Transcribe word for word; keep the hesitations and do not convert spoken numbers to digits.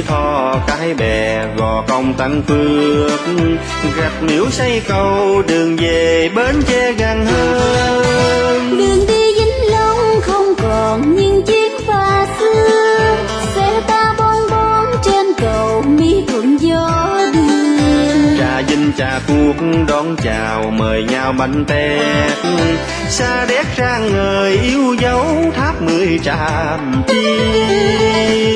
Tho Cái Bè Gò Công Tân Phước, Rạch Miễu xây cầu đường về Bến Tre gần hơn. Đường đi Vĩnh Long không còn những chiếc phà xưa, xe ta bon bon trên cầu Mỹ Thuận gió đường. Trà Vinh trà cuốc đón chào mời nhau bánh tét, Sa Đéc rang ngời yêu dấu tháp mười tràm chi.